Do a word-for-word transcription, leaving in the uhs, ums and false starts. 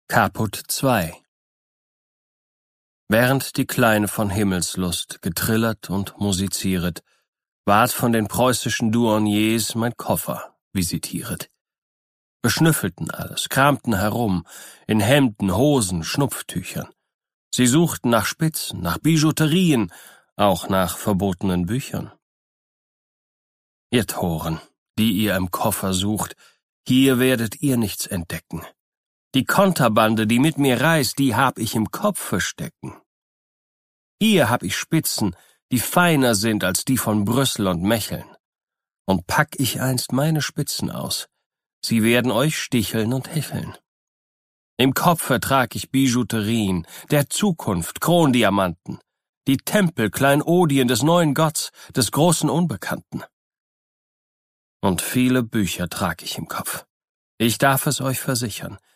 Caput zwei. Während die Kleine von Himmelslust getrillert und musizieret, ward von den preußischen Douaniers mein Koffer visitieret. Beschnüffelten alles, kramten herum, in Hemden, Hosen, Schnupftüchern. Sie suchten nach Spitzen, nach Bijouterien, auch nach verbotenen Büchern. Ihr Toren, die ihr im Koffer sucht, hier werdet ihr nichts entdecken. Die Konterbande, die mit mir reist, die hab ich im Kopf verstecken. Hier hab ich Spitzen, die feiner sind als die von Brüssel und Mecheln. Und pack ich einst meine Spitzen aus, sie werden euch sticheln und hecheln. Im Kopfe trag ich Bijouterien, der Zukunft Krondiamanten, die Tempel Kleinodien des neuen Gotts, des großen Unbekannten. Und viele Bücher trag ich im Kopf. Ich darf es euch versichern,